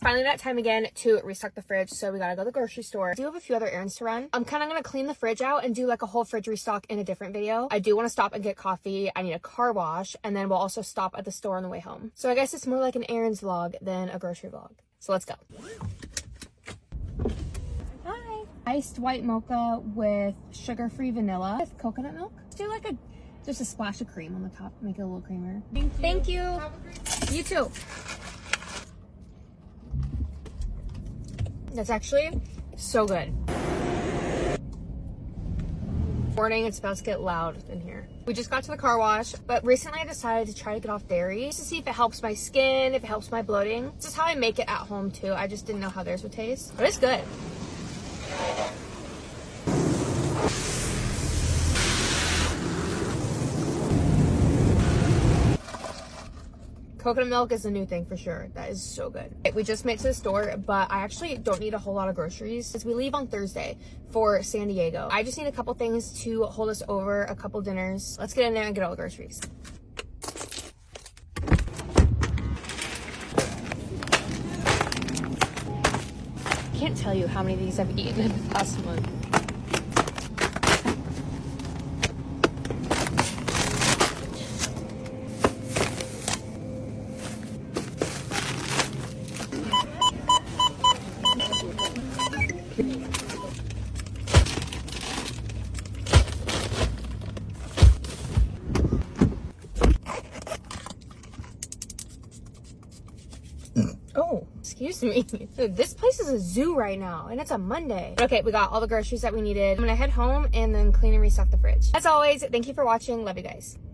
finally that time again to restock the fridge, so we gotta go to the grocery store. I do have a few other errands to run. I'm kind of gonna clean the fridge out and do like a whole fridge restock in a different video. I do want to stop and get coffee. I need a car wash, and then we'll also stop at the store on the way home. So I guess it's more like an errands vlog than a grocery vlog. So let's go. Hi. Iced white mocha with sugar-free vanilla with coconut milk. Let's do like just a splash of cream on the top, make it a little creamer. Thank you. Have a great day. You too. That's actually so good. Morning, it's about to get loud in here. We just got to the car wash, but recently I decided to try to get off dairy just to see if it helps my skin, if it helps my bloating. This is how I make it at home too. I just didn't know how theirs would taste, but it's good. Coconut milk is a new thing for sure. That is so good. We just made it to the store, but I actually don't need a whole lot of groceries because we leave on Thursday for San Diego. I just need a couple things to hold us over, a couple dinners. Let's get in there and get all the groceries. I can't tell you how many of these I've eaten in the past month. Oh, excuse me. Dude, this place is a zoo right now, and it's a Monday. Okay, we got all the groceries that we needed. I'm gonna head home and then clean and restock the fridge. As always, thank you for watching. Love you guys.